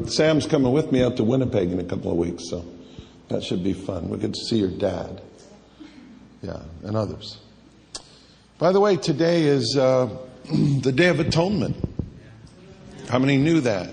Sam's coming with me out to Winnipeg in a couple of weeks, so that should be fun. We'll get to see your dad. Yeah, and others. By the way, today is the Day of Atonement. How many knew that?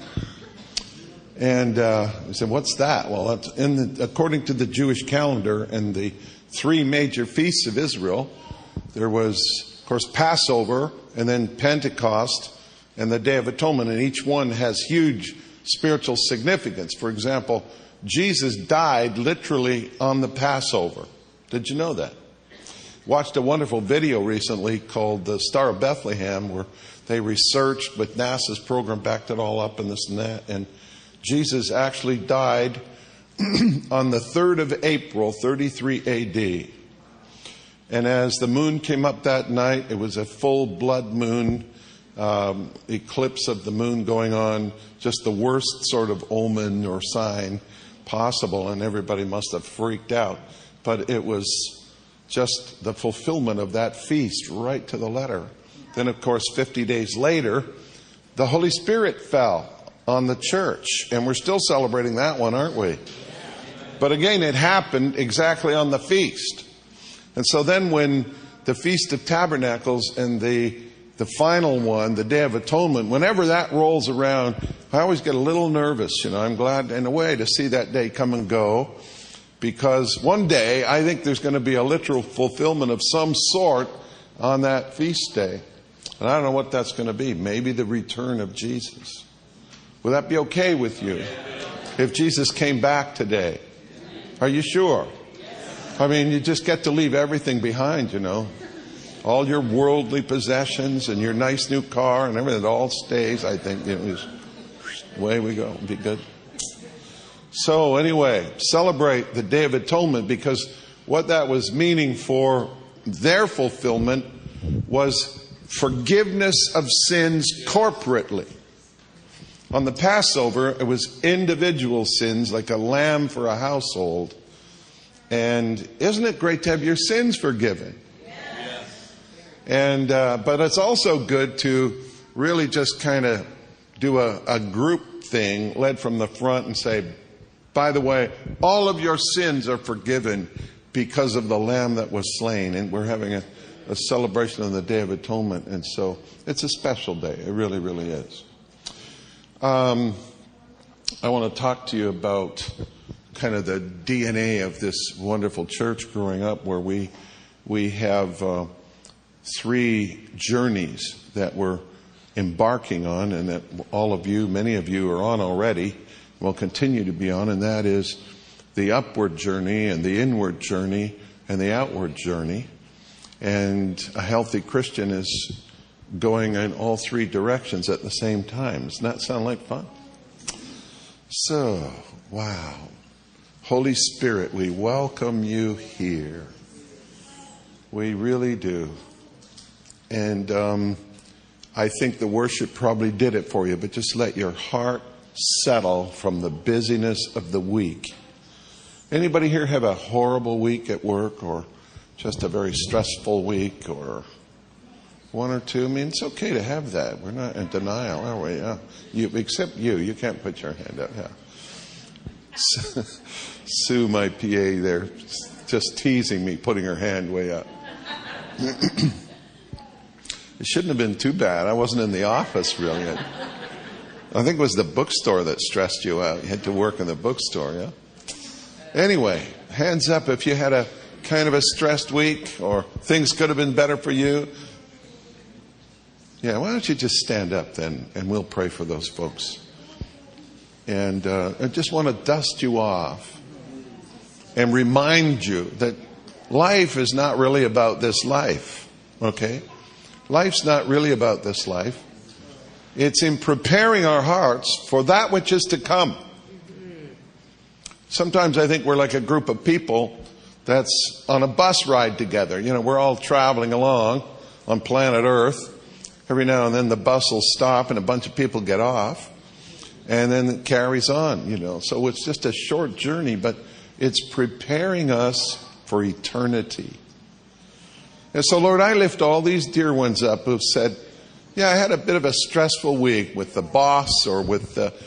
And we said, what's that? Well, that's according to the Jewish calendar and the three major feasts of Israel, there was, of course, Passover and then Pentecost and the Day of Atonement. And each one has huge spiritual significance. For example, Jesus died literally on the Passover. Did you know that? Watched a wonderful video recently called The Star of Bethlehem, where they researched, but NASA's program backed it all up and this and that. And Jesus actually died on the 3rd of April, 33 AD. And as the moon came up that night, it was a full blood moon, eclipse of the moon going on, just the worst sort of omen or sign possible. And everybody must have freaked out. But it was just the fulfillment of that feast right to the letter. Then, of course, 50 days later, the Holy Spirit fell on the church. And we're still celebrating that one, aren't we? But again, it happened exactly on the feast. And so then when the Feast of Tabernacles and the final one, the Day of Atonement, whenever that rolls around, I always get a little nervous. I'm glad in a way to see that day come and go. Because one day, I think there's going to be a literal fulfillment of some sort on that feast day. And I don't know what that's going to be. Maybe the return of Jesus. Would that be okay with you? If Jesus came back today? Are you sure? I mean, you just get to leave everything behind, All your worldly possessions and your nice new car and everything, it all stays, I think. Away we go. It'll be good. So anyway, celebrate the Day of Atonement, because what that was meaning for their fulfillment was forgiveness of sins corporately. On the Passover, it was individual sins, like a lamb for a household. And isn't it great to have your sins forgiven? Yes. And but it's also good to really just kind of do a group thing led from the front and say, by the way, all of your sins are forgiven because of the Lamb that was slain. And we're having a celebration on the Day of Atonement. And so it's a special day. It really, really is. I want to talk to you about kind of the DNA of this wonderful church growing up, where we have three journeys that we're embarking on, and that all of you, many of you are on already, will continue to be on, and that is the upward journey and the inward journey and the outward journey. And a healthy Christian is going in all three directions at the same time. Doesn't that sound like fun? So, wow. Holy Spirit, we welcome you here. We really do. And I think the worship probably did it for you, but just let your heart settle from the busyness of the week. Anybody here have a horrible week at work, or just a very stressful week, or one or two? I mean, it's okay to have that. We're not in denial, are we? Yeah. Except you. You can't put your hand up. Yeah. Sue, my PA there, just teasing me, putting her hand way up. It shouldn't have been too bad. I wasn't in the office, really. I think it was the bookstore that stressed you out. You had to work in the bookstore, yeah? Anyway, hands up if you had a kind of a stressed week, or things could have been better for you. Yeah, why don't you just stand up then, and we'll pray for those folks. And I just want to dust you off and remind you that life is not really about this life, okay? Life's not really about this life. It's in preparing our hearts for that which is to come. Sometimes I think we're like a group of people that's on a bus ride together. We're all traveling along on planet Earth. Every now and then the bus will stop and a bunch of people get off. And then it carries on, So it's just a short journey, but it's preparing us for eternity. And so, Lord, I lift all these dear ones up who've said, yeah, I had a bit of a stressful week with the boss or with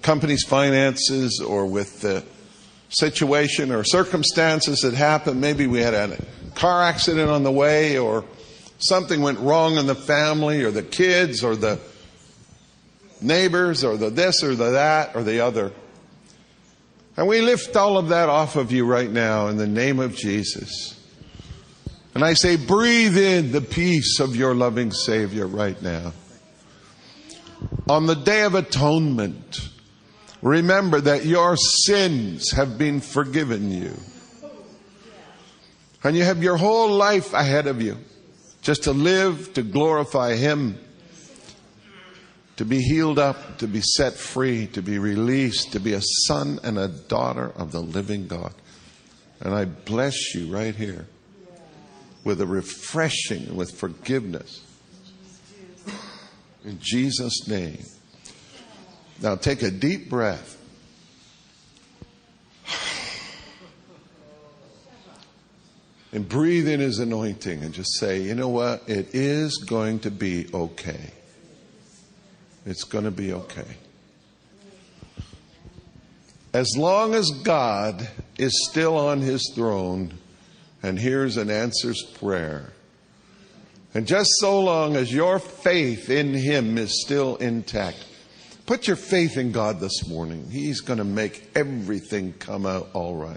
company's finances or with the situation or circumstances that happened. Maybe we had a car accident on the way, or something went wrong in the family or the kids or the neighbors or the this or the that or the other. And we lift all of that off of you right now in the name of Jesus. And I say, breathe in the peace of your loving Savior right now. On the Day of Atonement, remember that your sins have been forgiven you. And you have your whole life ahead of you, just to live, to glorify Him, to be healed up, to be set free, to be released, to be a son and a daughter of the living God. And I bless you right here with a refreshing, with forgiveness. In Jesus' name. Now take a deep breath. And breathe in His anointing and just say, you know what? It is going to be okay. It's going to be okay. As long as God is still on His throne and hears and answers prayer, and just so long as your faith in Him is still intact, put your faith in God this morning. He's going to make everything come out all right.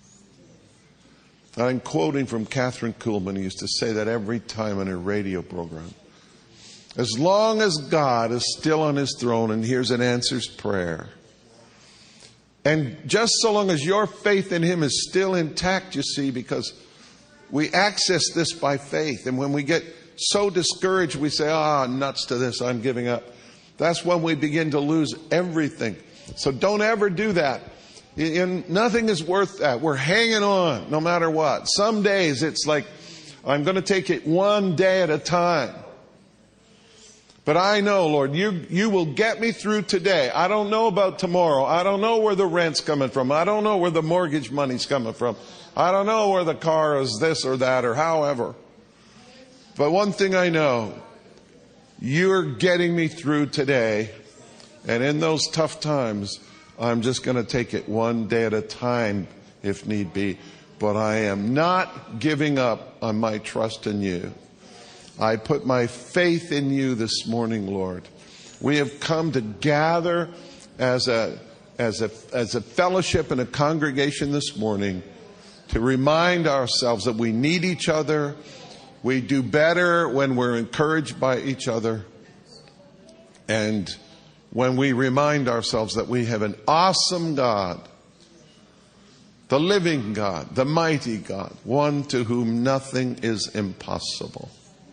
I'm quoting from Catherine Kuhlman, who used to say that every time in her radio program. As long as God is still on His throne and hears and answers prayer, and just so long as your faith in Him is still intact, you see, because we access this by faith. And when we get so discouraged, we say, nuts to this, I'm giving up. That's when we begin to lose everything. So don't ever do that. Nothing is worth that. We're hanging on no matter what. Some days it's like, I'm going to take it one day at a time. But I know, Lord, you will get me through today. I don't know about tomorrow. I don't know where the rent's coming from. I don't know where the mortgage money's coming from. I don't know where the car is this or that or however. But one thing I know, you're getting me through today. And in those tough times, I'm just going to take it one day at a time if need be. But I am not giving up on my trust in you. I put my faith in you this morning, Lord. We have come to gather as a fellowship and a congregation this morning to remind ourselves that we need each other. We do better when we're encouraged by each other. And when we remind ourselves that we have an awesome God, the living God, the mighty God, one to whom nothing is impossible.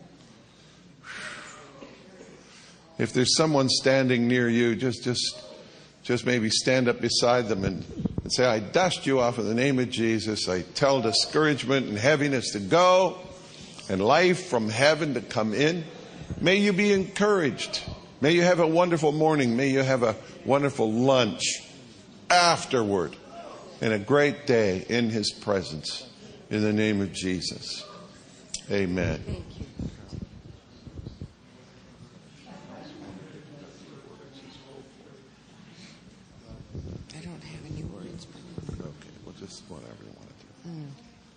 If there's someone standing near you, just maybe stand up beside them and say, I dust you off in the name of Jesus. I tell discouragement and heaviness to go and life from heaven to come in. May you be encouraged. May you have a wonderful morning. May you have a wonderful lunch afterward and a great day in His presence. In the name of Jesus. Amen. Thank you. I don't have any words. Okay, well, just whatever you want to do.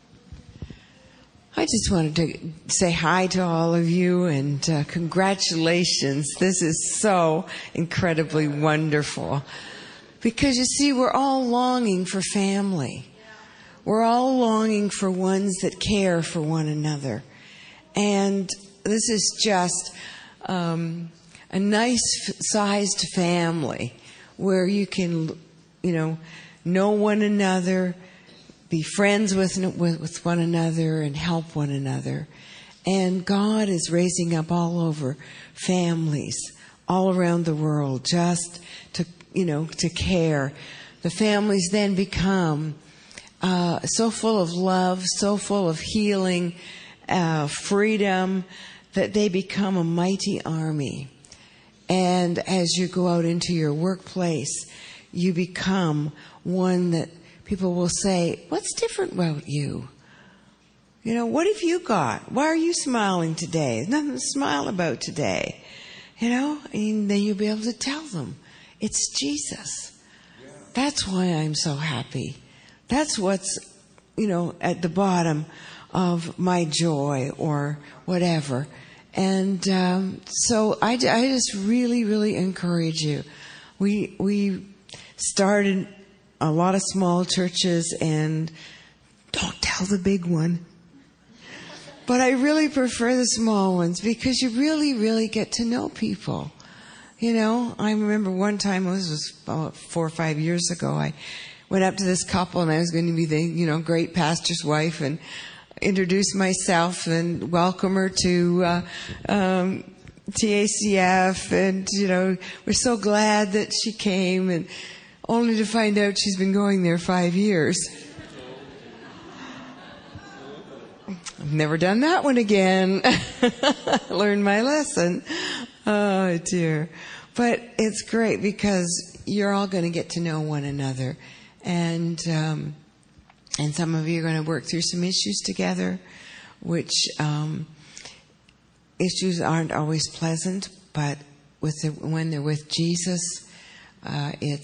I just wanted to say hi to all of you and congratulations. This is so incredibly wonderful. Because you see, we're all longing for family. We're all longing for ones that care for one another. And this is just a nice-sized family where you can, know one another, be friends with one another and help one another. And God is raising up all over families all around the world just to care. The families then become so full of love, so full of healing, freedom, that they become a mighty army. And as you go out into your workplace, you become one that people will say, what's different about you? What have you got? Why are you smiling today? There's nothing to smile about today. And then you'll be able to tell them. It's Jesus. That's why I'm so happy. That's what's, at the bottom of my joy or whatever. And so I just really, really encourage you. We started a lot of small churches, and don't tell the big one. But I really prefer the small ones because you really, really get to know people. I remember one time, this was about 4 or 5 years ago, I went up to this couple and I was going to be the, great pastor's wife and introduce myself and welcome her to TACF. And, we're so glad that she came, and only to find out she's been going there 5 years. I've never done that one again. Learned my lesson. Oh, dear. But it's great because you're all going to get to know one another. And some of you are going to work through some issues together, which issues aren't always pleasant, but when they're with Jesus, it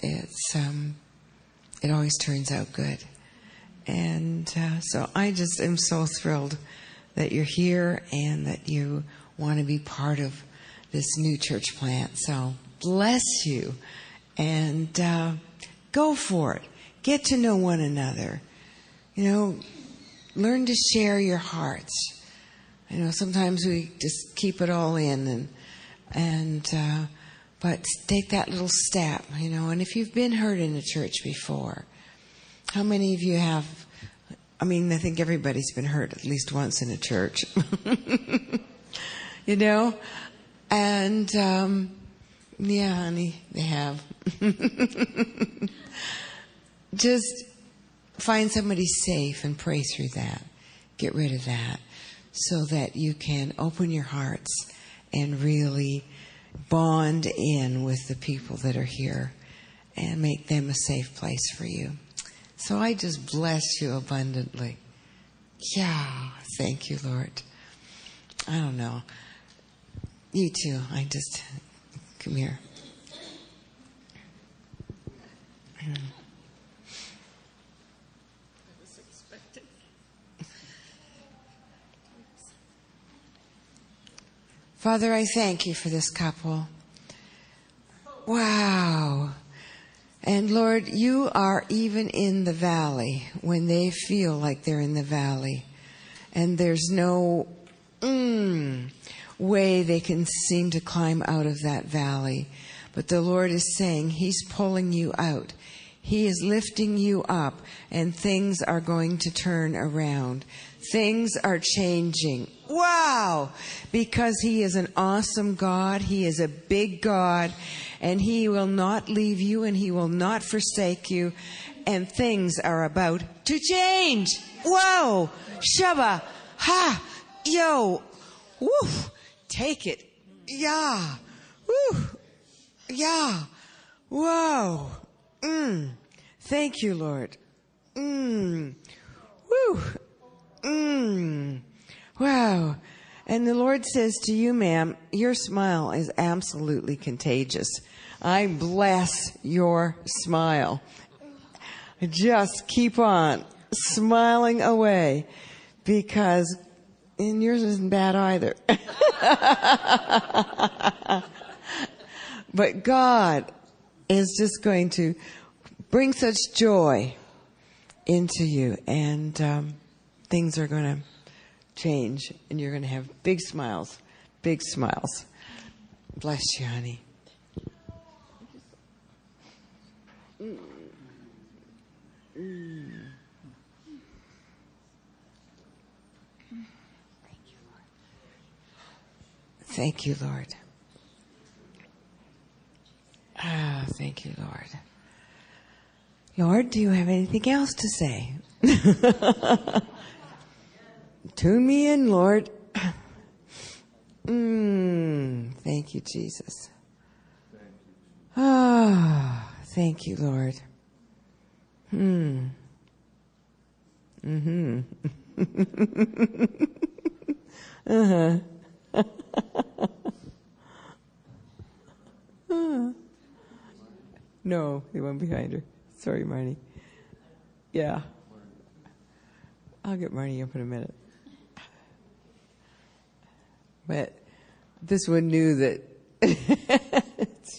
always turns out good. And so I just am so thrilled that you're here and that you want to be part of this new church plant. So bless you, and go for it. Get to know one another. Learn to share your hearts. Sometimes we just keep it all in, but take that little step. And if you've been hurt in a church before, how many of you have? I think everybody's been hurt at least once in a church. And yeah, honey, they have. Just find somebody safe and pray through that. Get rid of that so that you can open your hearts and really bond in with the people that are here and make them a safe place for you. So I just bless you abundantly. Yeah, thank you, Lord. I don't know. You too. Come here. Father, I thank you for this couple. Wow. And Lord, you are even in the valley when they feel like they're in the valley. And there's no way they can seem to climb out of that valley. But the Lord is saying He's pulling you out. He is lifting you up, and things are going to turn around. Things are changing. Wow! Because He is an awesome God. He is a big God. And He will not leave you, and He will not forsake you. And things are about to change. Whoa! Shabba! Ha! Yo! Woo! Take it. Yeah! Woo! Yeah! Whoa! Thank you, Lord. Woo! Wow. And the Lord says to you, ma'am, your smile is absolutely contagious. I bless your smile. Just keep on smiling away, because yours isn't bad either. But God is just going to bring such joy into you, and things are going to change, and you're going to have big smiles, big smiles. Bless you, honey. Thank you, Lord. Ah, thank you, Lord. Lord, do you have anything else to say? Tune me in, Lord. Thank you, Jesus. Ah, thank you, Lord. No, the one behind her. Sorry, Marnie. Yeah. I'll get Marnie up in a minute. But this one knew that.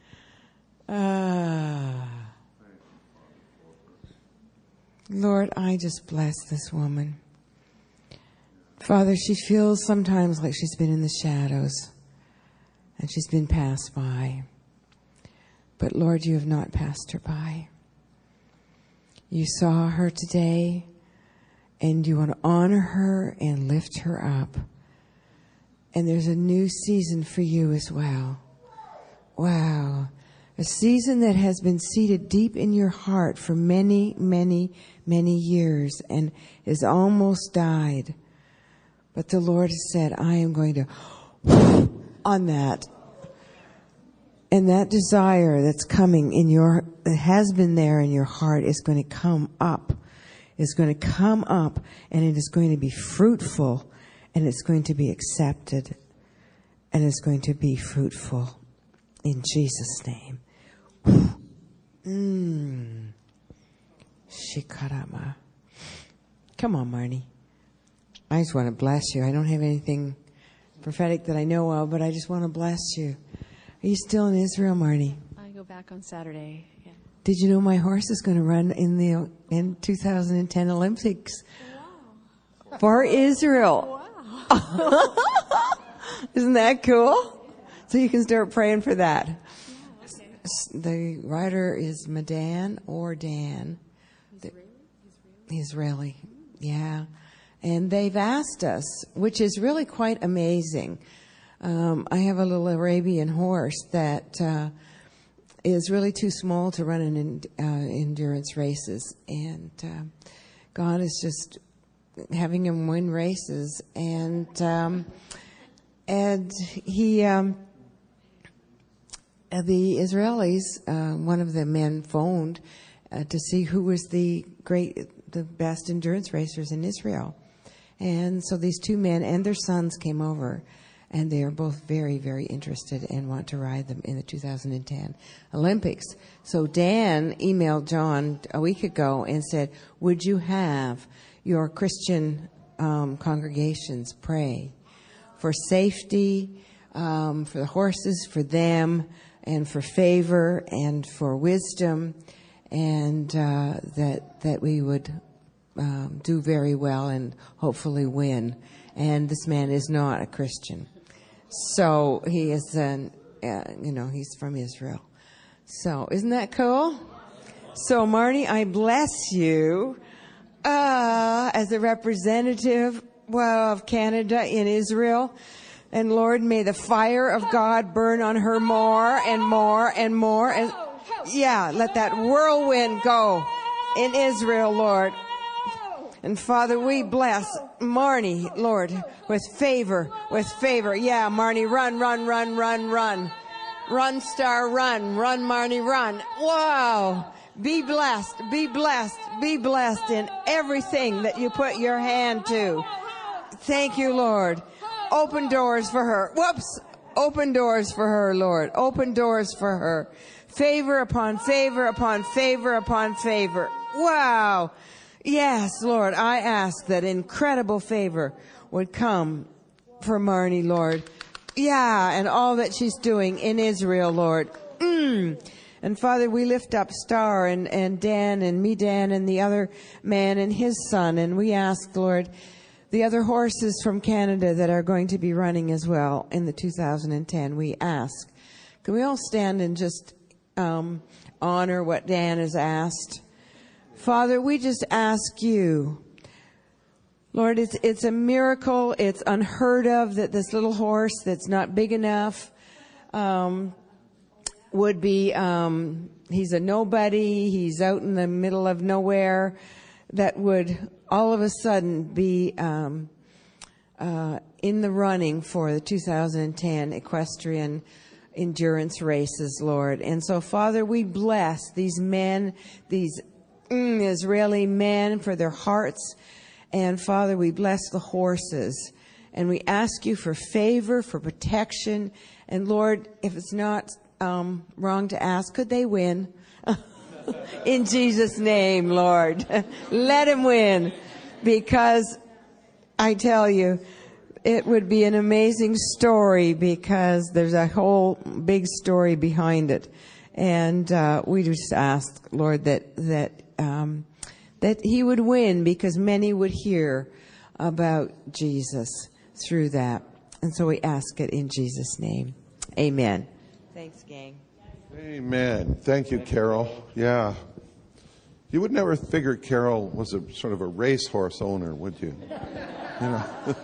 Lord, I just bless this woman. Father, she feels sometimes like she's been in the shadows and she's been passed by. But Lord, you have not passed her by. You saw her today and you want to honor her and lift her up. And there's a new season for you as well. Wow. A season that has been seated deep in your heart for many, many, many years and has almost died. But the Lord has said, I am going to on that. And that desire that's coming that has been there in your heart is going to come up. It's going to come up and it is going to be fruitful and it's going to be accepted and it's going to be fruitful in Jesus' name. Shikarama. Come on, Marnie. I just want to bless you. I don't have anything prophetic that I know of, but I just want to bless you. Are you still in Israel, Marnie? I go back on Saturday. Yeah. Did you know my horse is going to run in 2010 Olympics? Wow. For Israel? Wow. Isn't that cool? So you can start praying for that. Yeah, okay. The rider is Madan or Dan. Israeli. Yeah. And they've asked us, which is really quite amazing. I have a little Arabian horse that is really too small to run in endurance races. And God is just having him win races. And he... the Israelis, one of the men phoned to see who was the best endurance racers in Israel. And so these two men and their sons came over, and they are both very, very interested and want to ride them in the 2010 Olympics. So Dan emailed John a week ago and said, would you have your Christian congregations pray for safety, for the horses, for them, and for favor and for wisdom, and that we would do very well and hopefully win. And this man is not a Christian, so he is he's from Israel. So isn't that cool? So Marnie, I bless you as a representative of Canada in Israel. And Lord, may the fire of God burn on her more and more and more. And yeah, let that whirlwind go in Israel, Lord. And Father, we bless Marnie, Lord, with favor, with favor. Yeah, Marnie, run, run, run, run, run. Run, star, run. Run, Marnie, run. Wow. Be blessed, be blessed, be blessed in everything that you put your hand to. Thank you, Lord. Open doors for her. Whoops. Open doors for her, Lord. Open doors for her. Favor upon favor upon favor upon favor. Wow. Yes, Lord, I ask that incredible favor would come for Marnie, Lord. Yeah, and all that she's doing in Israel, Lord. And Father, we lift up Star and Dan and Medan and the other man and his son. And we ask, Lord, the other horses from Canada that are going to be running as well in the 2010, we ask. Can we all stand and just honor what Dan has asked? Father, we just ask you, Lord, it's a miracle. It's unheard of that this little horse that's not big enough would be, he's a nobody, he's out in the middle of nowhere, that would all of a sudden be in the running for the 2010 equestrian endurance races, Lord. And so, Father, we bless these men, these Israeli men, for their hearts. And Father, we bless the horses. And we ask you for favor, for protection. And Lord, if it's not wrong to ask, could they win? In Jesus' name, Lord. Let him win. Because I tell you, it would be an amazing story because there's a whole big story behind it. And we just ask, Lord, that he would win because many would hear about Jesus through that. And so we ask it in Jesus' name. Amen. Thanks, gang. Amen. Thank you, Carol. Yeah. You would never figure Carol was a sort of a racehorse owner, would you? You know.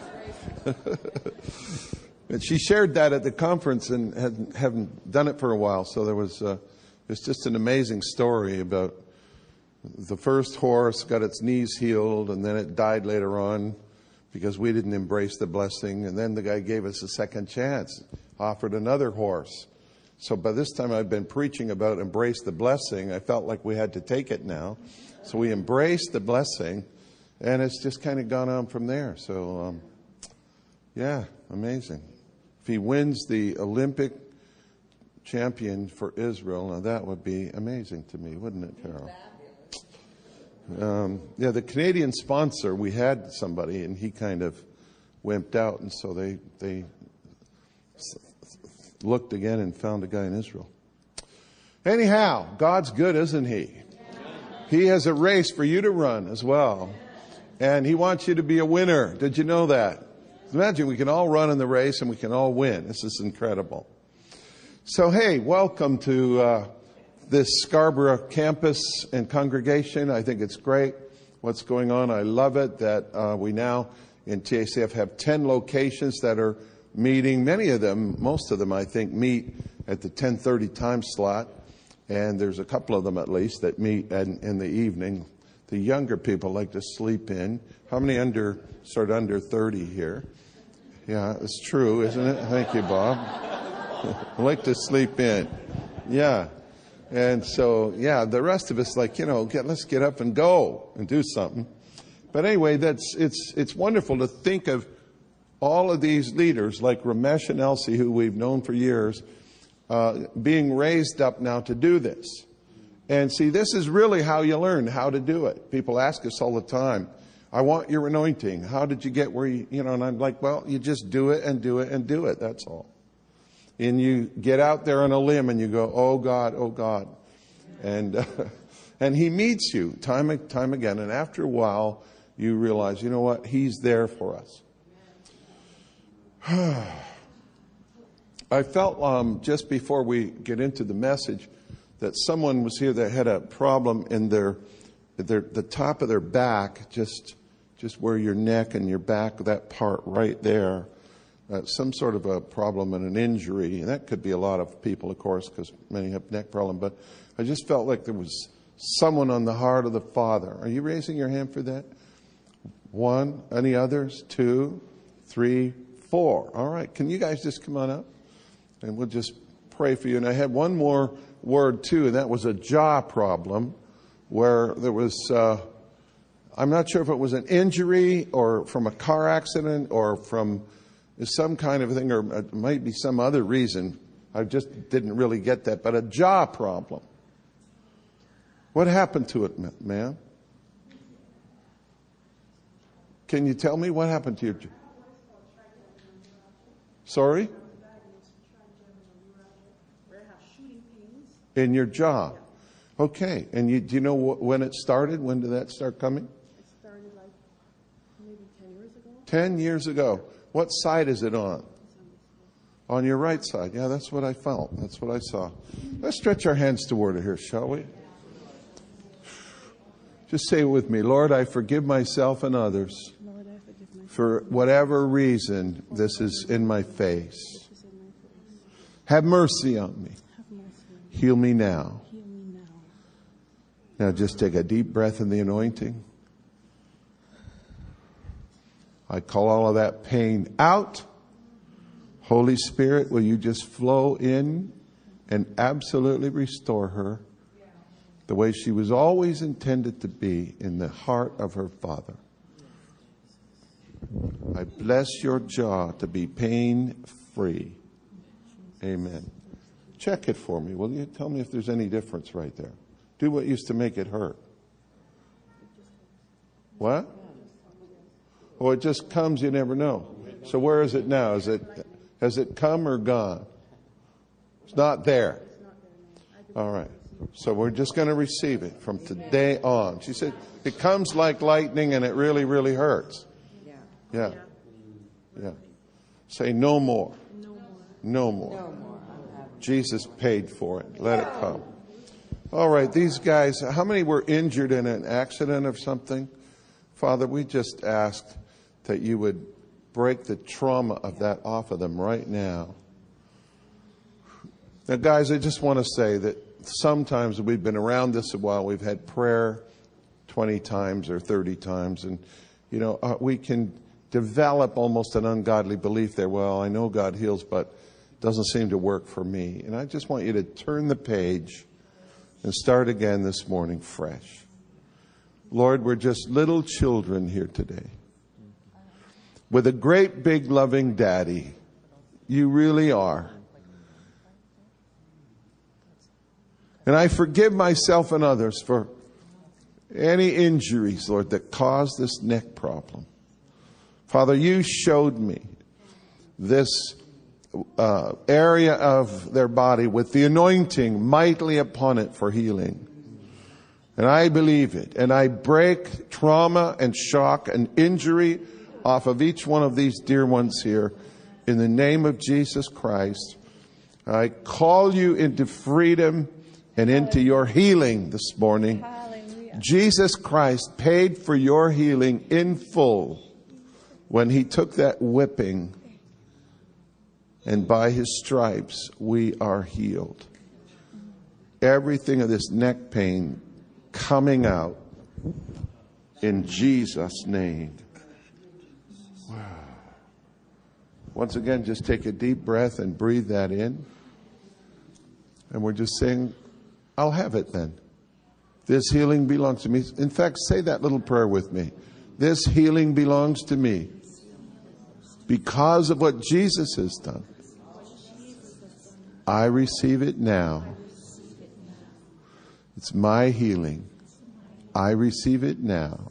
And she shared that at the conference and hadn't done it for a while. So there was it's just an amazing story about the first horse got its knees healed and then it died later on because we didn't embrace the blessing. And then the guy gave us a second chance, offered another horse. So by this time I've been preaching about embrace the blessing. I felt like we had to take it now. So we embraced the blessing and it's just kind of gone on from there. So, yeah, amazing. If he wins the Olympic champion for Israel, now that would be amazing to me, wouldn't it, Carol? Yeah, the Canadian sponsor, we had somebody and he kind of wimped out. And so they looked again and found a guy in Israel. Anyhow, God's good, isn't he? He has a race for you to run as well. And he wants you to be a winner. Did you know that? Imagine we can all run in the race and we can all win. This is incredible. So, hey, welcome to this Scarborough campus and congregation. I think it's great what's going on. I love it that we now in TACF have 10 locations that are meeting. Many of them, most of them, I think, meet at the 10:30 time slot. And there's a couple of them at least that meet in the evening. The younger people like to sleep in. How many under 30 here? Yeah, it's true, isn't it? Thank you, Bob. I like to sleep in. Yeah. And so, yeah, the rest of us like, let's get up and go and do something. But anyway, it's wonderful to think of all of these leaders like Ramesh and Elsie, who we've known for years, being raised up now to do this. And see, this is really how you learn how to do it. People ask us all the time, I want your anointing. How did you get where and I'm like, well, you just do it and do it and do it. That's all. And you get out there on a limb and you go, oh God, oh God. And, and he meets you time and time again. And after a while, you realize, you know what? He's there for us. I felt just before we get into the message that someone was here that had a problem in the top of their back, just where your neck and your back, that part right there, some sort of a problem and an injury. And that could be a lot of people, of course, because many have neck problem. But I just felt like there was someone on the heart of the Father. Are you raising your hand for that? 1, any others? 2, 3, 4. All right. Can you guys just come on up? And we'll just pray for you. And I had one more word too, and that was a jaw problem where there was, I'm not sure if it was an injury or from a car accident or from some kind of thing, or it might be some other reason. I just didn't really get that, but a jaw problem. What happened to it, ma'am? Can you tell me what happened to your jaw? Sorry? In your jaw. Okay. And do you know when it started? When did that start coming? It started like maybe 10 years ago. 10 years ago. What side is it on? On your right side. Yeah, that's what I felt. That's what I saw. Let's stretch our hands toward it here, shall we? Just say it with me. Lord, I forgive myself and others Lord, I forgive myself. for whatever reason this is in my face. Have mercy on me. Have mercy. Heal me now. Heal me now. Now just take a deep breath in the anointing. I call all of that pain out. Holy Spirit, will you just flow in and absolutely restore her the way she was always intended to be in the heart of her Father. I bless your jaw to be pain-free. Amen. Check it for me, will you? Tell me if there's any difference right there. Do what used to make it hurt. What? Oh, it just comes, you never know. So where is it now? Has it come or gone? It's not there. All right. So we're just going to receive it from today on. She said, it comes like lightning and it really, really hurts. Yeah. Yeah. Say no more. No more. Jesus paid for it. Let it come. All right. These guys, how many were injured in an accident or something? Father, we just asked that you would break the trauma of that off of them right now. Now, guys, I just want to say that sometimes we've been around this a while. We've had prayer 20 times or 30 times. And, we can develop almost an ungodly belief there. Well, I know God heals, but it doesn't seem to work for me. And I just want you to turn the page and start again this morning fresh. Lord, we're just little children here today with a great big loving daddy. You really are. And I forgive myself and others for any injuries, Lord, that caused this neck problem. Father, you showed me this area of their body with the anointing mightily upon it for healing. And I believe it. And I break trauma and shock and injury off of each one of these dear ones here in the name of Jesus Christ. I call you into freedom and into your healing this morning. Hallelujah. Jesus Christ paid for your healing in full when he took that whipping. And by his stripes, we are healed. Everything of this neck pain coming out in Jesus' name. Wow. Once again, just take a deep breath and breathe that in. And we're just saying, I'll have it then. This healing belongs to me. In fact, say that little prayer with me. This healing belongs to me because of what Jesus has done. I receive it now. It's my healing. I receive it now.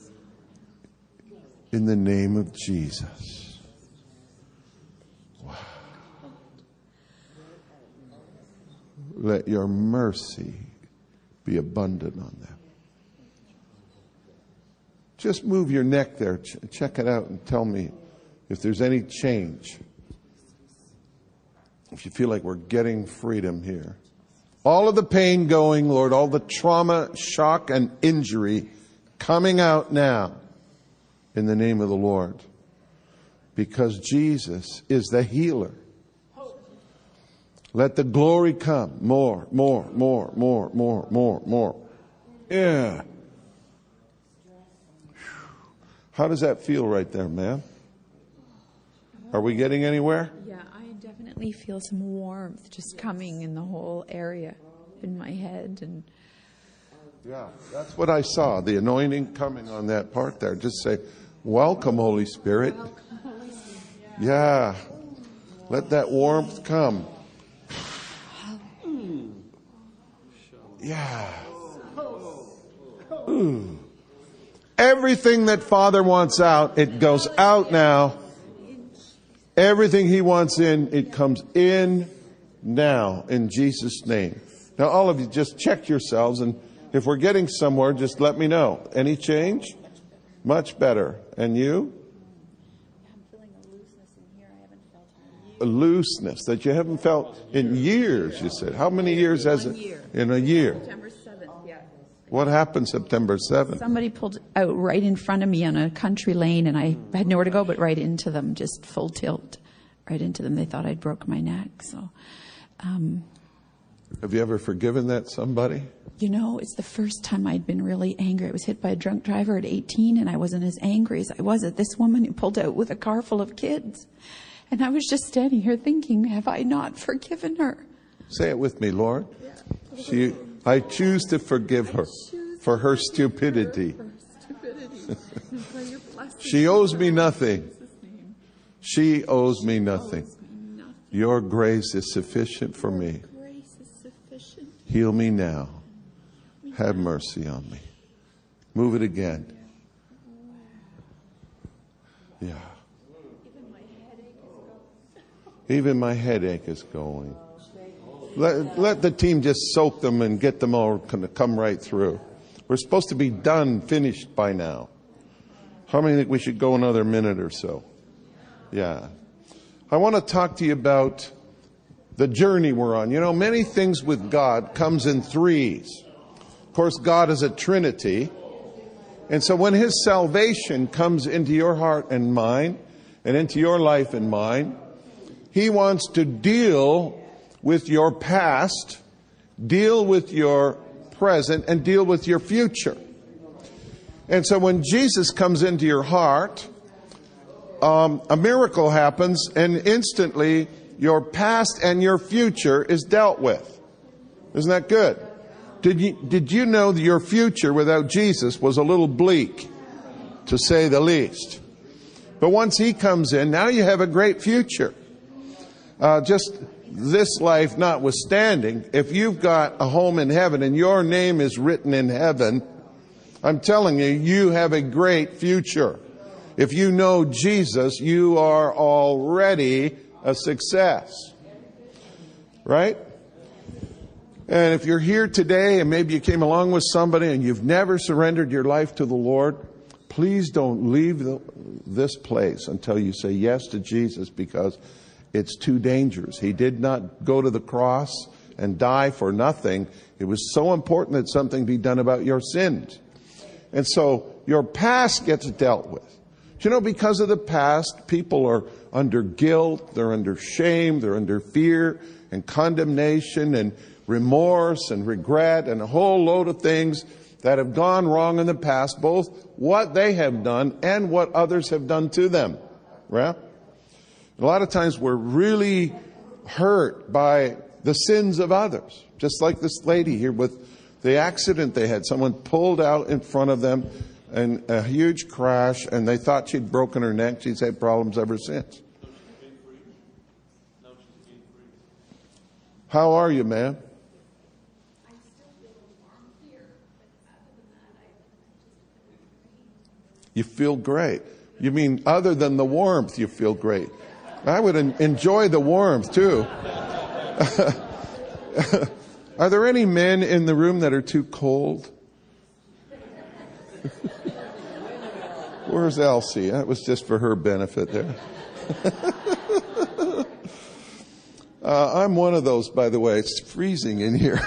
In the name of Jesus. Wow. Let your mercy be abundant on them. Just move your neck there. Check it out and tell me if there's any change. If you feel like we're getting freedom here. All of the pain going, Lord, all the trauma, shock, and injury coming out now in the name of the Lord. Because Jesus is the healer. Let the glory come. More. Yeah. How does that feel right there, ma'am? Are we getting anywhere? Yeah, I definitely feel some warmth just coming in the whole area in my head. And yeah, that's what I saw. The anointing coming on that part there. Just say, welcome, Holy Spirit. Yeah. Let that warmth come. Yeah. Ooh. Everything that Father wants out, it goes out now. Everything he wants in, it comes in now in Jesus' name. Now, all of you, just check yourselves, and if we're getting somewhere, just let me know. Any change? Much better. And you? I'm feeling a looseness in here I haven't felt in years. A looseness that you haven't felt in years, you said. How many years has it? 1 year. In a year. September 7th, yeah. What happened September 7th? Somebody pulled out right in front of me on a country lane, and I had nowhere to go but right into them, just full tilt, right into them. They thought I'd broke my neck. So, Have you ever forgiven that somebody? it's the first time I'd been really angry. I was hit by a drunk driver at 18, and I wasn't as angry as I was at this woman who pulled out with a car full of kids. And I was just standing here thinking, have I not forgiven her? Say it with me, Lord. I choose to forgive her for her stupidity. She owes me nothing. She owes me nothing. Your grace is sufficient for me. Heal me now. Have mercy on me. Move it again. Yeah. Even my headache is going. Let the team just soak them and get them all to come right through. We're supposed to be done, finished by now. How many think we should go another minute or so? Yeah. I want to talk to you about the journey we're on. You know, many things with God comes in threes. Of course, God is a Trinity. And so when His salvation comes into your heart and mind, and into your life and mine, He wants to deal with your past, deal with your present, and deal with your future. And so when Jesus comes into your heart, a miracle happens, and instantly your past and your future is dealt with. Isn't that good? Did you know that your future without Jesus was a little bleak, to say the least? But once He comes in, now you have a great future. Just this life notwithstanding, if you've got a home in heaven and your name is written in heaven, I'm telling you, you have a great future. If you know Jesus, you are already a success. Right? And if you're here today and maybe you came along with somebody and you've never surrendered your life to the Lord, please don't leave this place until you say yes to Jesus, because it's too dangerous. He did not go to the cross and die for nothing. It was so important that something be done about your sins. And so your past gets dealt with. You know, because of the past, people are under guilt, they're under shame, they're under fear and condemnation and remorse and regret and a whole load of things that have gone wrong in the past, both what they have done and what others have done to them. Right? A lot of times we're really hurt by the sins of others. Just like this lady here with the accident they had. Someone pulled out in front of them in a huge crash, and they thought she'd broken her neck. She's had problems ever since. How are you, ma'am? You feel great. You mean other than the warmth, you feel great. I would enjoy the warmth, too. Are there any men in the room that are too cold? Where's Elsie? That was just for her benefit there. I'm one of those, by the way. It's freezing in here.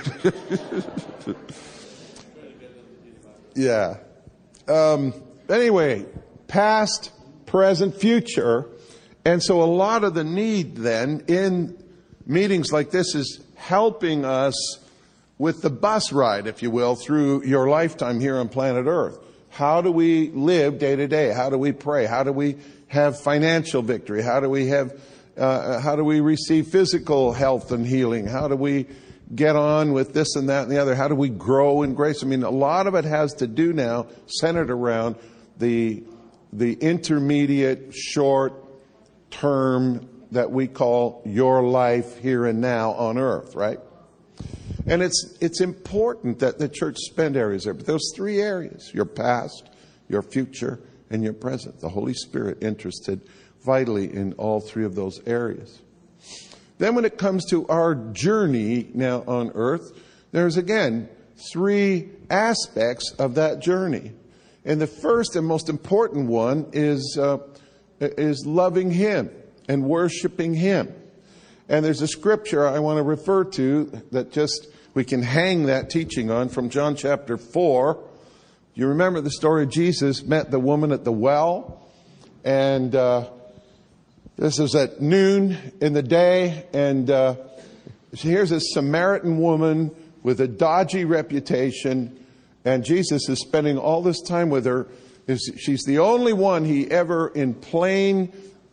Yeah. Anyway, past, present, future. And so a lot of the need then in meetings like this is helping us with the bus ride, if you will, through your lifetime here on planet Earth. How do we live day to day? How do we pray? How do we have financial victory? How do we receive physical health and healing? How do we get on with this and that and the other? How do we grow in grace? I mean, a lot of it has to do now, centered around the intermediate, short term that we call your life here and now on earth, right? And it's important that the church spend areas there. But those three areas, your past, your future, and your present. The Holy Spirit interested vitally in all three of those areas. Then when it comes to our journey now on earth, there's again three aspects of that journey. And the first and most important one is loving Him and worshiping Him. And there's a scripture I want to refer to that just we can hang that teaching on from John chapter 4. You remember the story of Jesus met the woman at the well. And this was at noon in the day. And here's a Samaritan woman with a dodgy reputation. And Jesus is spending all this time with her. She's the only one He ever, in plain,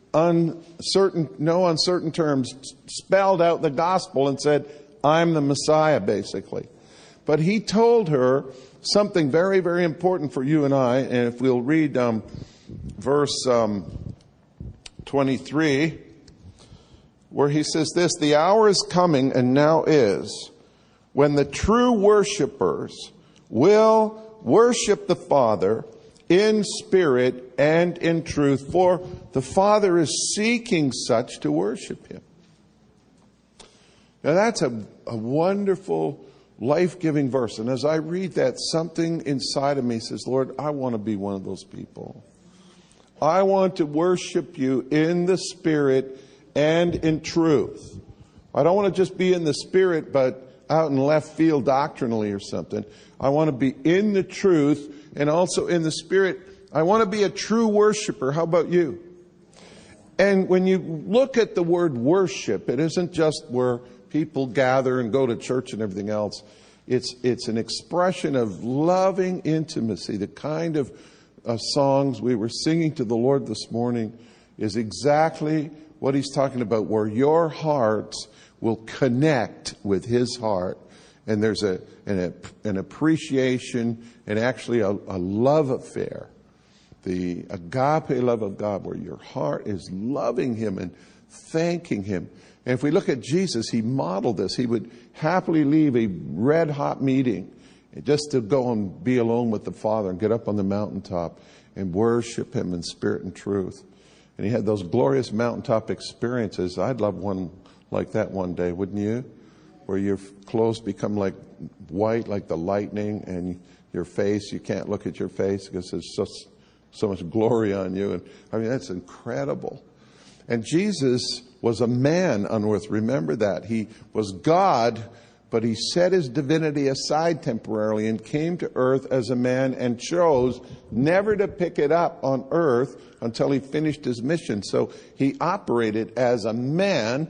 no uncertain terms, spelled out the gospel and said, I'm the Messiah, basically. But He told her something very, very important for you and I. And if we'll read verse 23, where He says this, the hour is coming and now is, when the true worshipers will worship the Father in spirit and in truth, for the Father is seeking such to worship him. Now that's a wonderful, life-giving verse. And as I read that, something inside of me says, Lord, I want to be one of those people. I want to worship you in the spirit and in truth. I don't want to just be in the spirit, but out in left field doctrinally or something. I want to be in the truth and also in the spirit. I want to be a true worshiper. How about you? And when you look at the word worship, it isn't just where people gather and go to church and everything else. It's an expression of loving intimacy. The kind of songs we were singing to the Lord this morning is exactly what he's talking about, where your hearts will connect with his heart. And there's an appreciation and actually a love affair. The agape love of God, where your heart is loving him and thanking him. And if we look at Jesus, he modeled this. He would happily leave a red hot meeting just to go and be alone with the Father and get up on the mountaintop and worship him in spirit and truth. And he had those glorious mountaintop experiences. I'd love one like that one day, wouldn't you? Where your clothes become like white, like the lightning, and your face, you can't look at your face because there's just so much glory on you. And I mean, that's incredible. And Jesus was a man on earth. Remember that. He was God, but he set his divinity aside temporarily and came to earth as a man and chose never to pick it up on earth until he finished his mission. So he operated as a man,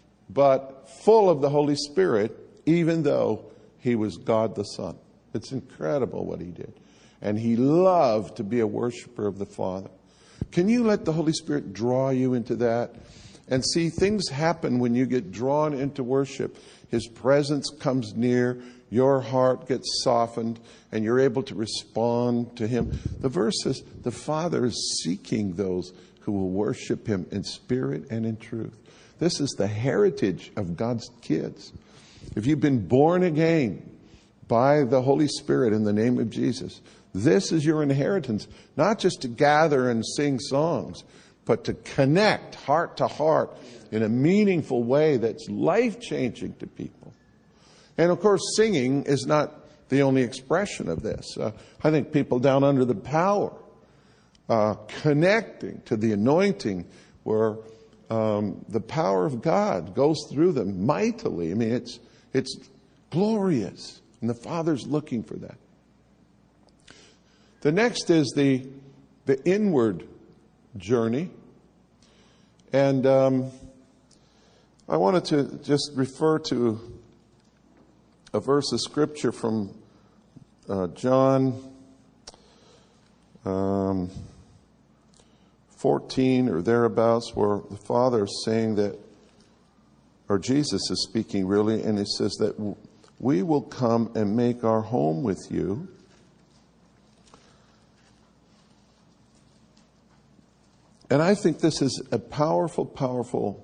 but full of the Holy Spirit, even though he was God the Son. It's incredible what he did. And he loved to be a worshiper of the Father. Can you let the Holy Spirit draw you into that? And see, things happen when you get drawn into worship. His presence comes near, your heart gets softened, and you're able to respond to him. The verse says, the Father is seeking those who will worship him in spirit and in truth. This is the heritage of God's kids. If you've been born again by the Holy Spirit in the name of Jesus, this is your inheritance, not just to gather and sing songs, but to connect heart to heart in a meaningful way that's life-changing to people. And of course, singing is not the only expression of this. I think people down under the power, connecting to the anointing where the power of God goes through them mightily. I mean, it's glorious. And the Father's looking for that. The next is the inward journey. And I wanted to just refer to a verse of Scripture from John 14 or thereabouts, where the Father is saying that, or Jesus is speaking really, and he says that we will come and make our home with you. And I think this is a powerful, powerful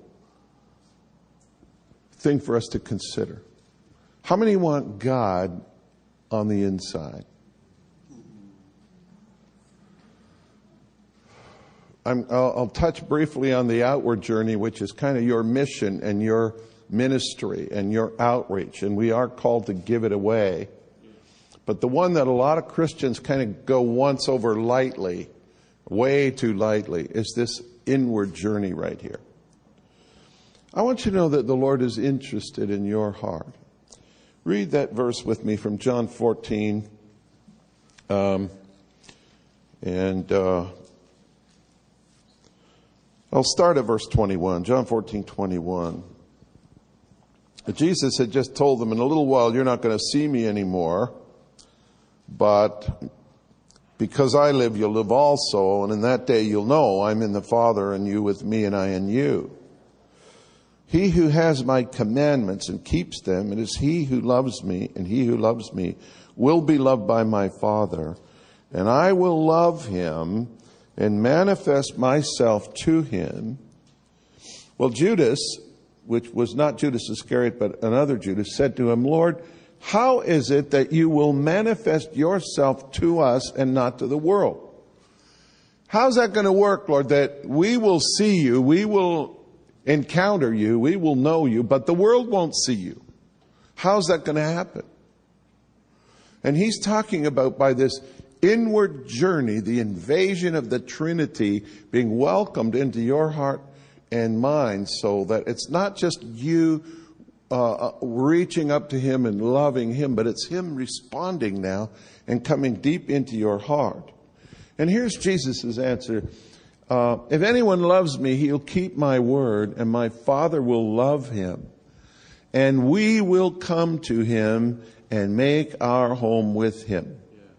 thing for us to consider. How many want God on the inside? I'll touch briefly on the outward journey, which is kind of your mission and your ministry and your outreach. And we are called to give it away. But the one that a lot of Christians kind of go once over lightly, way too lightly, is this inward journey right here. I want you to know that the Lord is interested in your heart. Read that verse with me from John 14. I'll start at verse 21. John 14:21. Jesus had just told them, in a little while you're not going to see me anymore, but because I live, you'll live also, and in that day you'll know I'm in the Father, and you with me, and I in you. He who has my commandments and keeps them, it is he who loves me, and he who loves me will be loved by my Father, and I will love him and manifest myself to him. Well, Judas, which was not Judas Iscariot, but another Judas, said to him, Lord, how is it that you will manifest yourself to us and not to the world? How's that going to work, Lord, that we will see you, we will encounter you, we will know you, but the world won't see you? How's that going to happen? And he's talking about by this inward journey, the invasion of the Trinity being welcomed into your heart and mind, so that it's not just you reaching up to him and loving him, but it's him responding now and coming deep into your heart. And here's Jesus' answer. If anyone loves me, he'll keep my word, and my Father will love him. And we will come to him and make our home with him.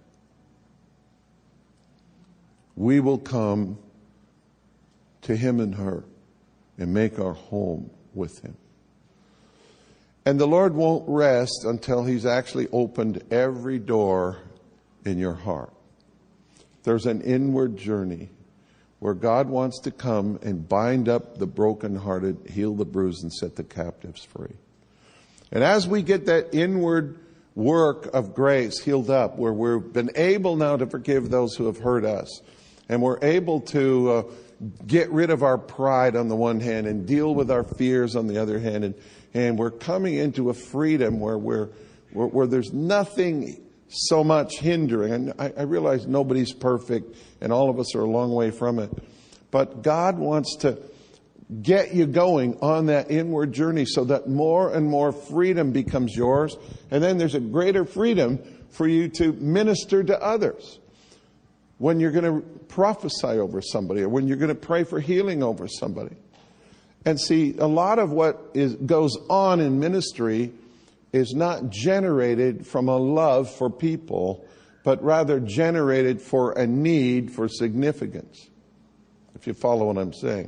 We will come to him and her and make our home with him. And the Lord won't rest until he's actually opened every door in your heart. There's an inward journey where God wants to come and bind up the brokenhearted, heal the bruised, and set the captives free. And as we get that inward work of grace healed up, where we've been able now to forgive those who have hurt us, and we're able to get rid of our pride on the one hand and deal with our fears on the other hand, and we're coming into a freedom where there's nothing so much hindering. And I realize nobody's perfect and all of us are a long way from it. But God wants to get you going on that inward journey so that more and more freedom becomes yours. And then there's a greater freedom for you to minister to others. When you're going to prophesy over somebody, or when you're going to pray for healing over somebody. And see, a lot of what goes on in ministry is not generated from a love for people, but rather generated for a need for significance. If you follow what I'm saying.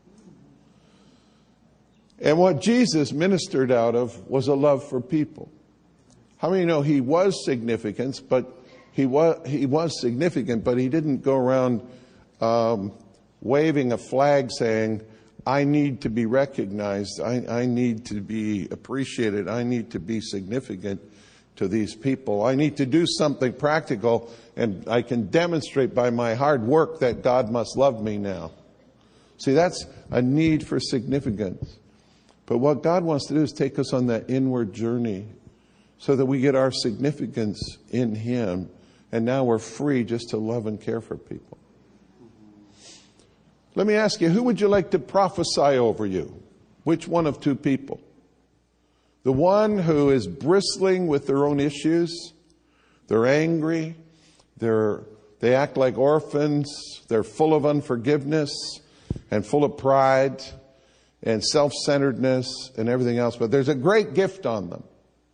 And what Jesus ministered out of was a love for people. How many know he was significant, but he was significant, but he didn't go around waving a flag saying, I need to be recognized. I need to be appreciated. I need to be significant to these people. I need to do something practical, and I can demonstrate by my hard work that God must love me now. See, that's a need for significance. But what God wants to do is take us on that inward journey so that we get our significance in him, and now we're free just to love and care for people. Let me ask you, who would you like to prophesy over you? Which one of two people? The one who is bristling with their own issues. They're angry. They act like orphans. They're full of unforgiveness and full of pride and self-centeredness and everything else. But there's a great gift on them.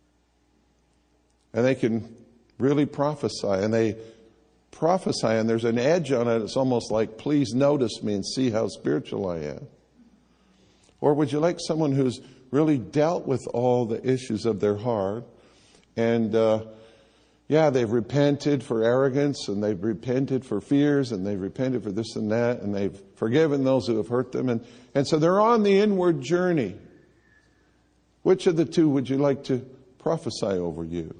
And they can really prophesy. And they prophesy, and there's an edge on it. It's almost like, please notice me and see how spiritual I am. Or would you like someone who's really dealt with all the issues of their heart, and they've repented for arrogance, and they've repented for fears, and they've repented for this and that, and they've forgiven those who have hurt them, and so they're on the inward journey. Which of the two would you like to prophesy over you?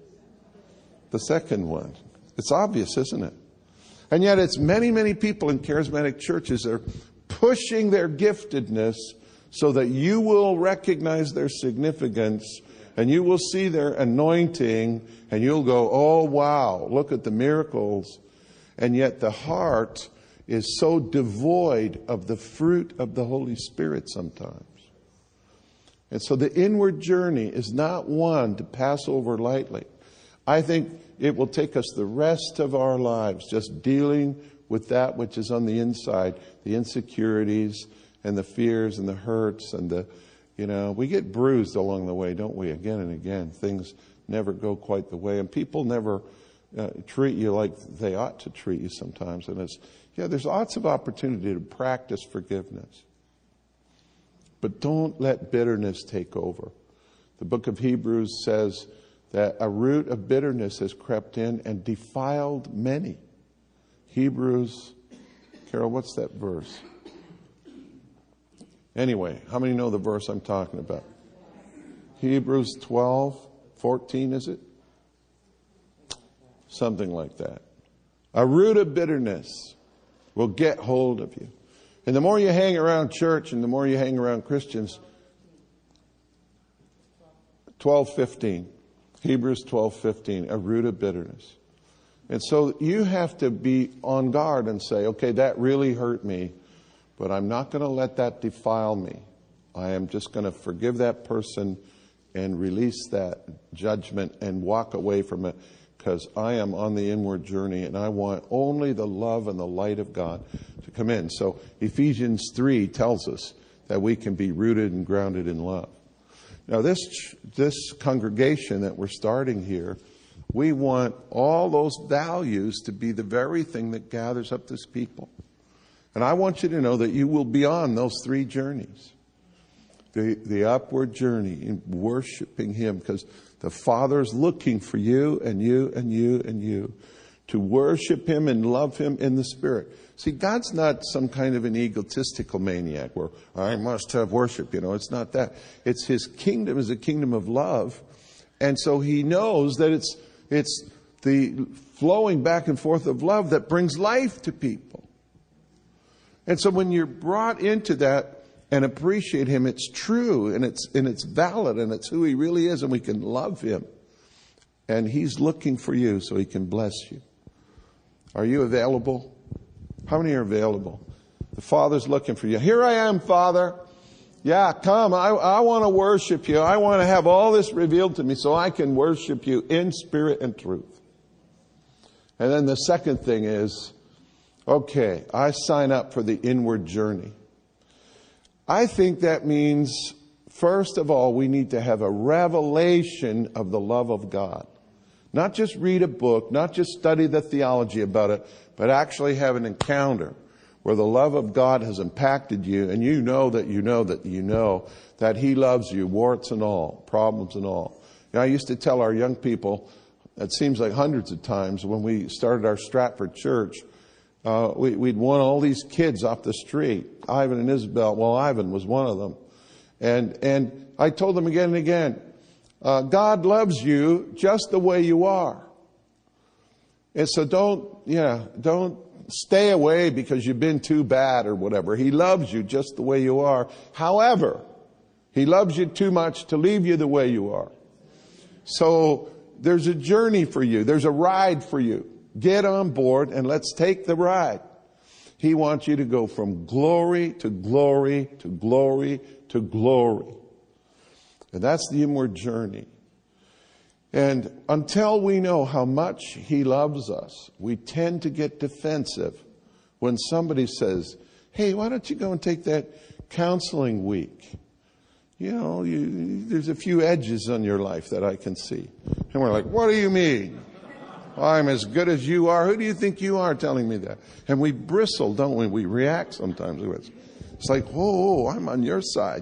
The second one. It's obvious, isn't it? And yet it's many, many people in charismatic churches are pushing their giftedness so that you will recognize their significance and you will see their anointing and you'll go, oh, wow, look at the miracles. And yet the heart is so devoid of the fruit of the Holy Spirit sometimes. And so the inward journey is not one to pass over lightly. I think it will take us the rest of our lives just dealing with that which is on the inside, the insecurities and the fears and the hurts and we get bruised along the way, don't we? Again and again. Things never go quite the way, and people never treat you like they ought to treat you sometimes. And there's lots of opportunity to practice forgiveness. But don't let bitterness take over. The book of Hebrews says that a root of bitterness has crept in and defiled many. Hebrews, Carol, what's that verse? Anyway, how many know the verse I'm talking about? Hebrews 12, 14, is it? Something like that. A root of bitterness will get hold of you. And the more you hang around church and the more you hang around Christians, 12:15, Hebrews 12:15, a root of bitterness. And so you have to be on guard and say, okay, that really hurt me, but I'm not going to let that defile me. I am just going to forgive that person and release that judgment and walk away from it, because I am on the inward journey and I want only the love and the light of God to come in. So Ephesians 3 tells us that we can be rooted and grounded in love. Now this congregation that we're starting here, we want all those values to be the very thing that gathers up this people. And I want you to know that you will be on those 3 journeys. The upward journey in worshiping Him, because the Father's looking for you and you and you and you to worship Him and love Him in the Spirit. See, God's not some kind of an egotistical maniac where I must have worship. It's not that. It's His kingdom is a kingdom of love. And so He knows that it's the flowing back and forth of love that brings life to people. And so when you're brought into that and appreciate Him, it's true and it's valid and it's who He really is, and we can love Him. And He's looking for you so He can bless you. Are you available? How many are available? The Father's looking for you. Here I am, Father. Yeah, come. I want to worship you. I want to have all this revealed to me so I can worship you in spirit and truth. And then the second thing is, okay, I sign up for the inward journey. I think that means, first of all, we need to have a revelation of the love of God. Not just read a book, not just study the theology about it, but actually have an encounter where the love of God has impacted you, and you know that you know that you know that He loves you, warts and all, problems and all. I used to tell our young people, it seems like hundreds of times when we started our Stratford church, we'd won all these kids off the street. Ivan and Isabel. Well, Ivan was one of them. And I told them again and again, God loves you just the way you are. And so don't stay away because you've been too bad or whatever. He loves you just the way you are. However, He loves you too much to leave you the way you are. So there's a journey for you. There's a ride for you. Get on board and let's take the ride. He wants you to go from glory to glory to glory to glory. And that's the inward journey. And until we know how much He loves us, we tend to get defensive when somebody says, hey, why don't you go and take that counseling week? There's a few edges on your life that I can see. And we're like, what do you mean? I'm as good as you are. Who do you think you are telling me that? And we bristle, don't we? We react sometimes. It's like, whoa, I'm on your side,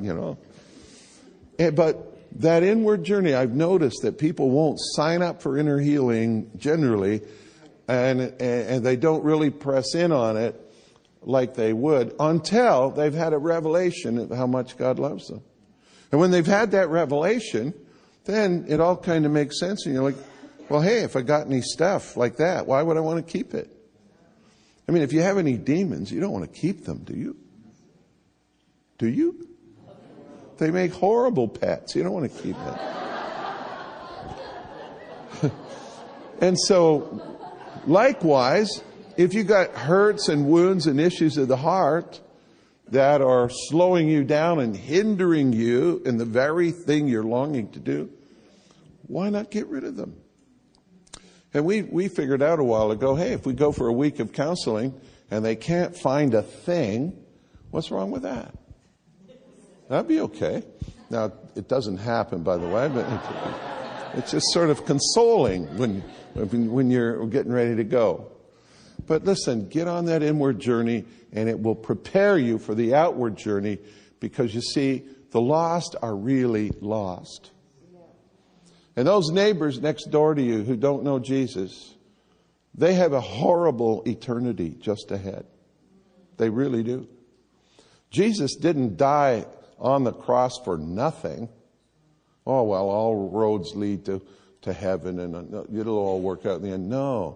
But that inward journey, I've noticed that people won't sign up for inner healing generally, and they don't really press in on it like they would until they've had a revelation of how much God loves them. And when they've had that revelation, then it all kind of makes sense. And you're like, well, hey, if I got any stuff like that, why would I want to keep it? I mean, if you have any demons, you don't want to keep them, do you? Do you? They make horrible pets. You don't want to keep them. And so, likewise, if you got hurts and wounds and issues of the heart that are slowing you down and hindering you in the very thing you're longing to do, why not get rid of them? And we figured out a while ago, hey, if we go for a week of counseling and they can't find a thing, what's wrong with that? That'd be okay. Now, it doesn't happen, by the way, but it's just sort of consoling when you're getting ready to go. But listen, get on that inward journey and it will prepare you for the outward journey, because you see, the lost are really lost. And those neighbors next door to you who don't know Jesus, they have a horrible eternity just ahead. They really do. Jesus didn't die on the cross for nothing. Oh, well, all roads lead to heaven and it'll all work out in the end. No.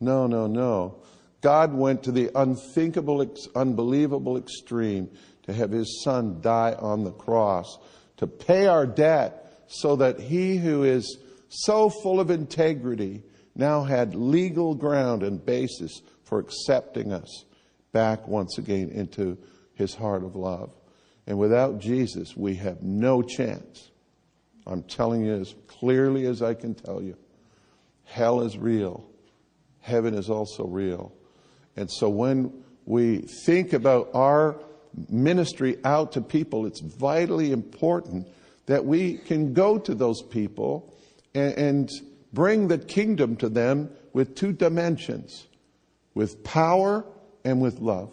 God went to the unthinkable, unbelievable extreme to have his son die on the cross, to pay our debt so that he who is so full of integrity now had legal ground and basis for accepting us back once again into his heart of love. And without Jesus, we have no chance. I'm telling you as clearly as I can tell you. Hell is real. Heaven is also real. And so when we think about our ministry out to people, it's vitally important that we can go to those people and bring the kingdom to them with two dimensions, with power and with love.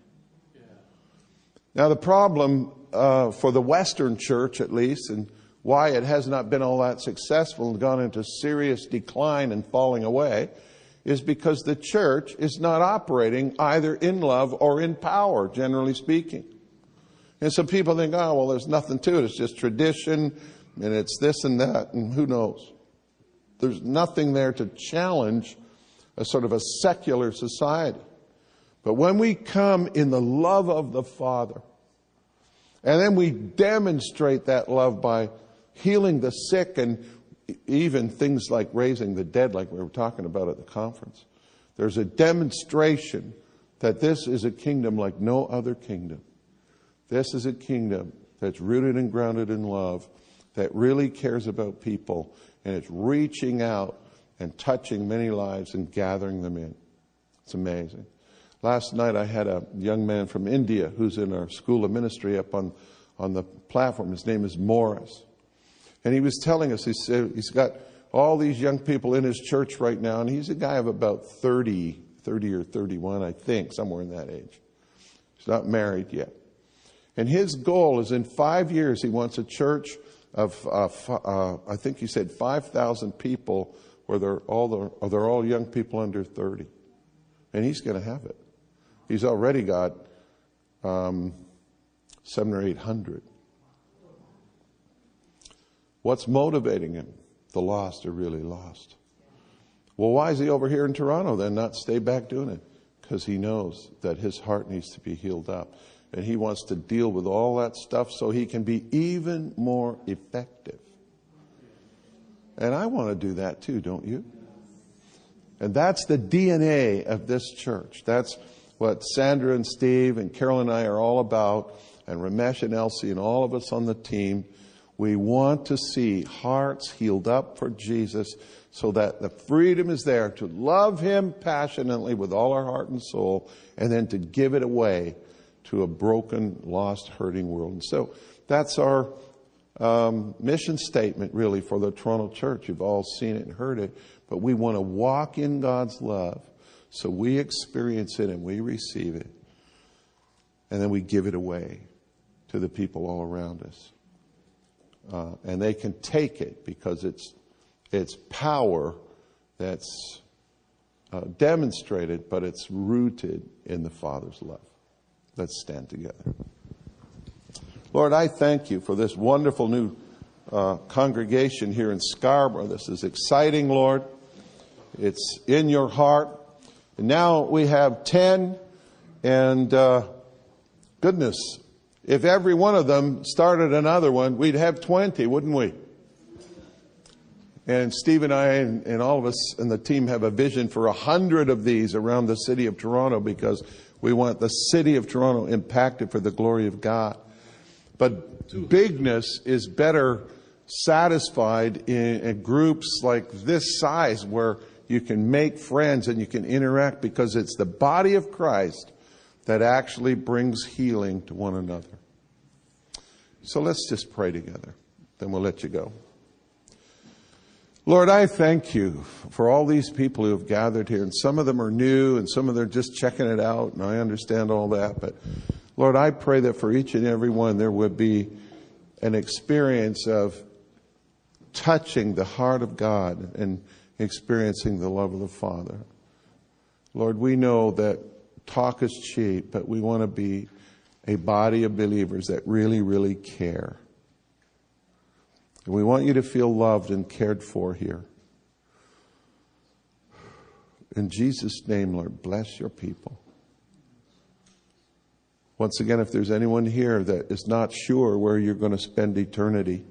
Now the problem for the Western church, at least, and why it has not been all that successful and gone into serious decline and falling away, is because the church is not operating either in love or in power, generally speaking. And so people think, oh, well, there's nothing to it. It's just tradition, and it's this and that, and who knows. There's nothing there to challenge a sort of a secular society. But when we come in the love of the Father, and then we demonstrate that love by healing the sick and even things like raising the dead, like we were talking about at the conference. There's a demonstration that this is a kingdom like no other kingdom. This is a kingdom that's rooted and grounded in love, that really cares about people, and it's reaching out and touching many lives and gathering them in. It's amazing. Last night I had a young man from India who's in our school of ministry up on the platform. His name is Morris. And he was telling us, he said he's got all these young people in his church right now, and he's a guy of about 30 or 31, I think, somewhere in that age. He's not married yet. And his goal is in 5 years, he wants a church of, I think he said 5,000 people where they're all young people under 30. And he's going to have it. He's already got 700 or 800. What's motivating him? The lost are really lost. Well, why is he over here in Toronto then, not stay back doing it? Because he knows that his heart needs to be healed up. And he wants to deal with all that stuff so he can be even more effective. And I want to do that too, don't you? And that's the DNA of this church. That's what Sandra and Steve and Carol and I are all about, and Ramesh and Elsie and all of us on the team. We want to see hearts healed up for Jesus so that the freedom is there to love him passionately with all our heart and soul, and then to give it away to a broken, lost, hurting world. And so that's our mission statement, really, for the Toronto church. You've all seen it and heard it. But we want to walk in God's love so we experience it and we receive it. And then we give it away to the people all around us. And they can take it because it's power that's demonstrated, but it's rooted in the Father's love. Let's stand together. Lord, I thank you for this wonderful new congregation here in Scarborough. This is exciting, Lord. It's in your heart. And now we have 10, and goodness, if every one of them started another one, we'd have 20, wouldn't we? And Steve and I and all of us and the team have a vision for 100 of these around the city of Toronto, because we want the city of Toronto impacted for the glory of God. But bigness is better satisfied in groups like this size, where you can make friends and you can interact, because it's the body of Christ that actually brings healing to one another. So let's just pray together. Then we'll let you go. Lord, I thank you for all these people who have gathered here. And some of them are new and some of them are just checking it out. And I understand all that. But Lord, I pray that for each and every one there would be an experience of touching the heart of God and experiencing the love of the Father. Lord, we know that talk is cheap, but we want to be a body of believers that really, really care. We want you to feel loved and cared for here. In Jesus' name, Lord, bless your people. Once again, if there's anyone here that is not sure where you're going to spend eternity,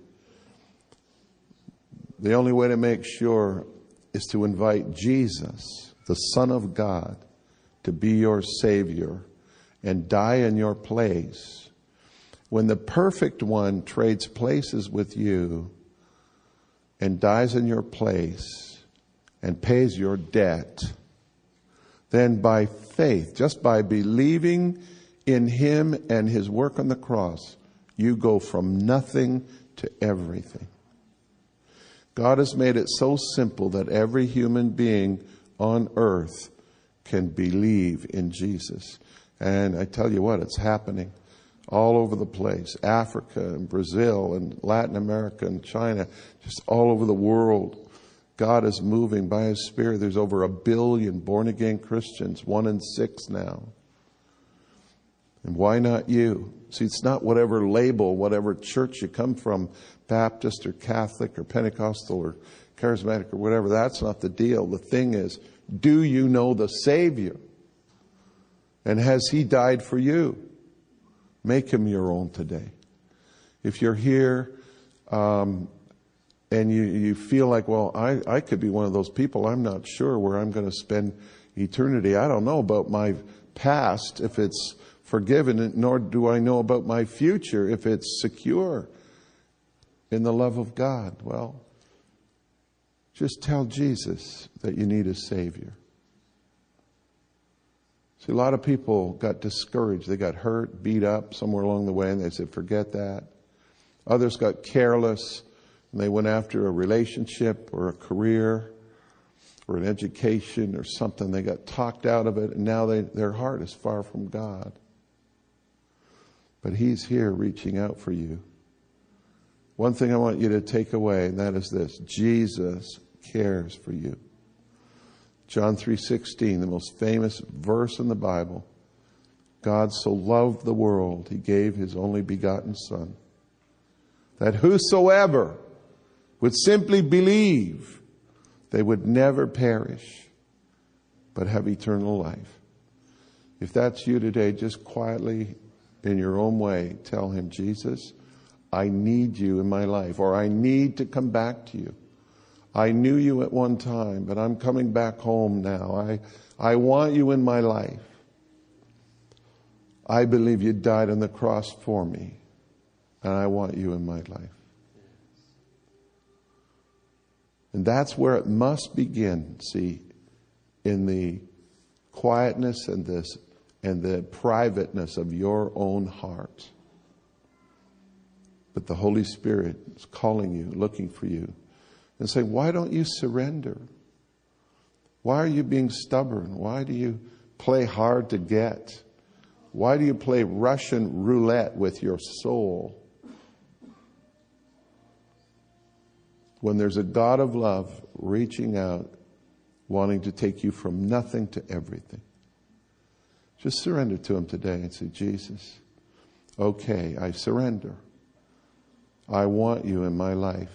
the only way to make sure is to invite Jesus, the Son of God, to be your Savior and die in your place. When the perfect one trades places with you and dies in your place and pays your debt, then by faith, just by believing in Him and His work on the cross, you go from nothing to everything. God has made it so simple that every human being on earth can believe in Jesus. And I tell you what, it's happening all over the place. Africa and Brazil and Latin America and China, just all over the world. God is moving by His Spirit. There's over 1 billion born-again Christians, 1 in 6 now. And why not you? See, it's not whatever label, whatever church you come from, Baptist or Catholic or Pentecostal or Charismatic or whatever. That's not the deal. The thing is, do you know the Savior? And has He died for you? Make Him your own today. If you're here and you feel like, well, I could be one of those people. I'm not sure where I'm going to spend eternity. I don't know about my past, if it's forgiven, nor do I know about my future, if it's secure in the love of God. Well, just tell Jesus that you need a Savior. See, a lot of people got discouraged. They got hurt, beat up somewhere along the way, and they said, forget that. Others got careless, and they went after a relationship or a career or an education or something. They got talked out of it, and now their heart is far from God. But He's here reaching out for you. One thing I want you to take away, and that is this: Jesus cares for you. John 3:16, the most famous verse in the Bible. God so loved the world, He gave His only begotten Son, that whosoever would simply believe, they would never perish, but have eternal life. If that's you today, just quietly, in your own way, tell Him, Jesus, I need you in my life, or I need to come back to you. I knew you at one time, but I'm coming back home now. I want you in my life. I believe you died on the cross for me, and I want you in my life. And that's where it must begin, see, in the quietness and the privateness of your own heart. But the Holy Spirit is calling you, looking for you, and saying, why don't you surrender? Why are you being stubborn? Why do you play hard to get? Why do you play Russian roulette with your soul? When there's a God of love reaching out, wanting to take you from nothing to everything. Just surrender to Him today and say, Jesus, okay, I surrender. I want you in my life.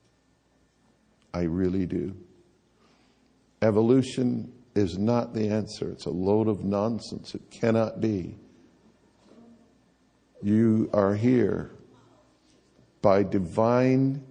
I really do. Evolution is not the answer. It's a load of nonsense. It cannot be. You are here by divine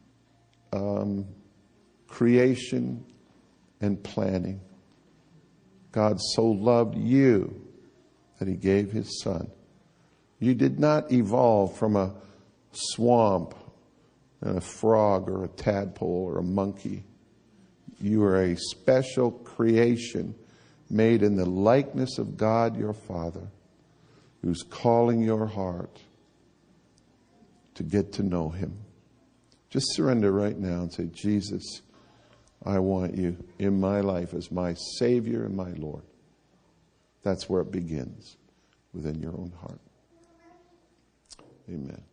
creation and planning. God so loved you that He gave His Son. You did not evolve from a swamp and a frog or a tadpole or a monkey. You are a special creation made in the likeness of God your Father, who's calling your heart to get to know Him. Just surrender right now and say, Jesus, I want you in my life as my Savior and my Lord. That's where it begins, within your own heart. Amen.